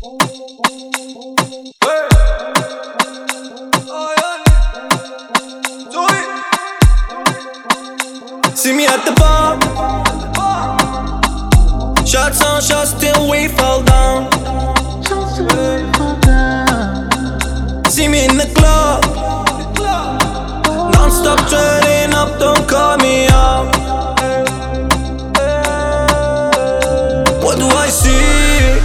See me at the bar, shots on shots till we fall down. See me in the club, non-stop turning up, don't call me out. What do I see?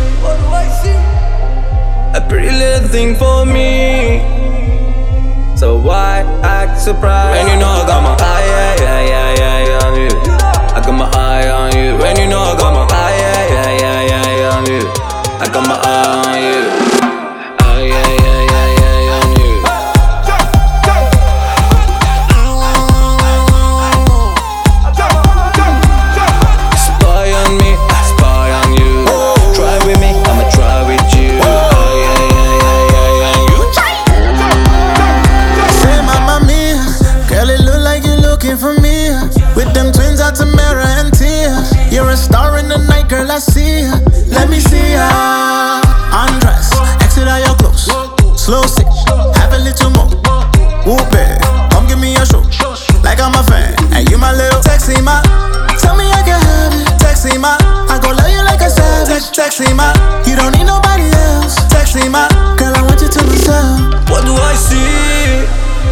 A pretty little thing for me. So why act surprised when you know I got my eye on you? I got my eye on you. When you know I got my eye on you. I got my eye on you. Spy on me, spy on you. Try with me, I'ma try with you. Girl, it look like you're looking for me. With them twins out Tamara and Tia. You're a star in the night, girl, I see ya. Let me see ya. Undress, exit all your clothes. Slow six, have a little more. Whoop it, come give me a show. Like I'm a fan, and you my little sexy ma. Tell me I can have it, sexy ma. I gon' love you like a savage, sexy ma. You don't need nobody else, sexy ma. Girl, I want you to myself. What do I see?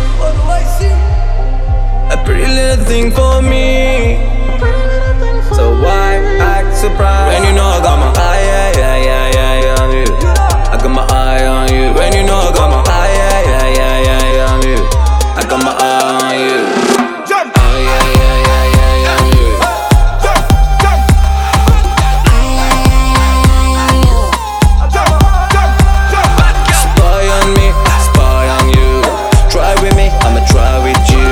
A pretty little thing for me. So why act surprised when you know I got my eye on you? I got my eye on you. When you know I got my eye on you. I got my eye on you. Spy on me, spy on you. Try with me, I'ma try with you.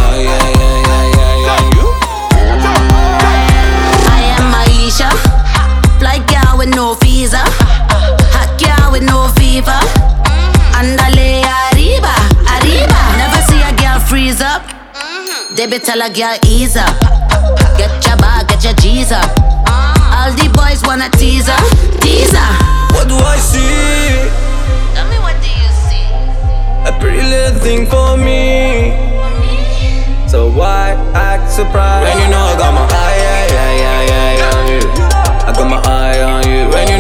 Fly girl with no visa, hot girl with no fever. Andale arriba, arriba. Never see a girl freeze up. They be tell a girl ease up. Get your bag, get your G's up. All the boys wanna tease her, tease her. What do I see? Tell me, what do you see? A pretty little thing for me. So why act surprised when you know I got my eye on you? I got my eye on you. When you